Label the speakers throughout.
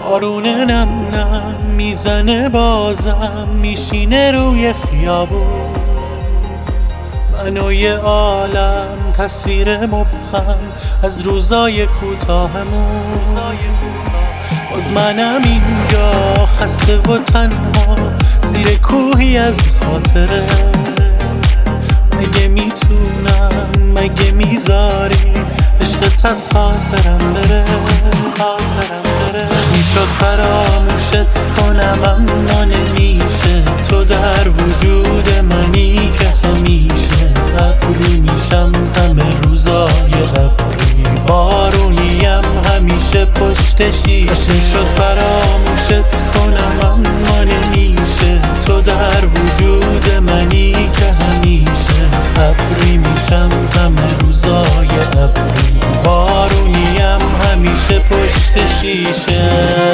Speaker 1: بارون نم نم میزنه بازم میشینه روی خیابون، من و یه عالم تصویر مبهم از روزای کوتاهمون. باز منم اینجا خسته و تنها زیر کوهی از خاطره. مگه میتونم مگه میذاری عشقت از خاطرم بره؟ میشد فراموشت کنم اما نمیشه، تو در وجود منی که همیشه. ابری میشم همه روزای ابری، بارونیم همیشه پشت شیشه. میشد فراموشت کنم اما نمیشه، تو در وجود منی که همیشه. ابری میشم همه روزای ابری، بارونیم همیشه پشت شیشه.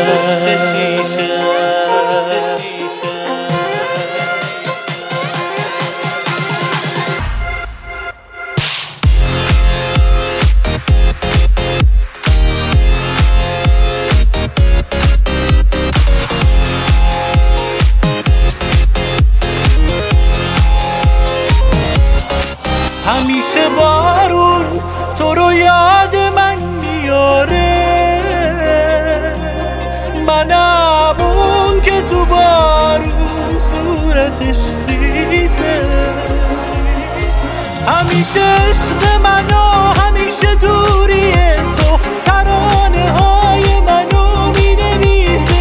Speaker 1: همیشه بارون تو رو یاد من میاره، منم اون که تو بارون صورتش خیسه. همیشه عشق منو همیشه دوری تو ترانه های منو مینویسه.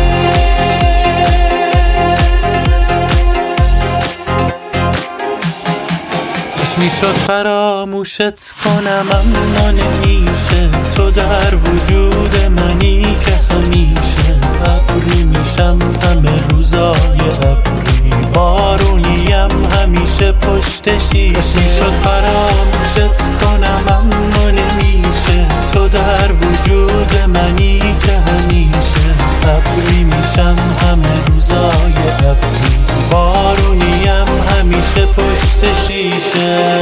Speaker 1: میشد فراموشت کنم اما نمیشه، تو در وجود منی که همیشه. ابری میشم همه روزای ابری، بارونیم همیشه پشت شیشه. میشد فراموشت کنم اما نمیشه، تو در وجود منی که همیشه. ابری میشم همه روزای ابری، بارونیم همیشه پشت شیشه.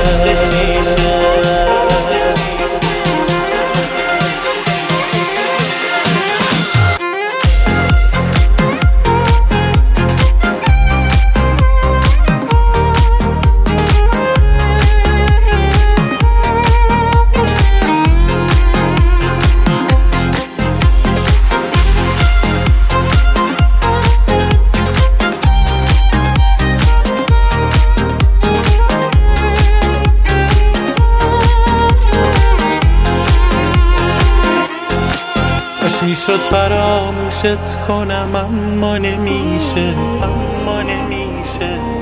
Speaker 1: میشد فراموشت کنم اما نمیشه، اما نمیشه.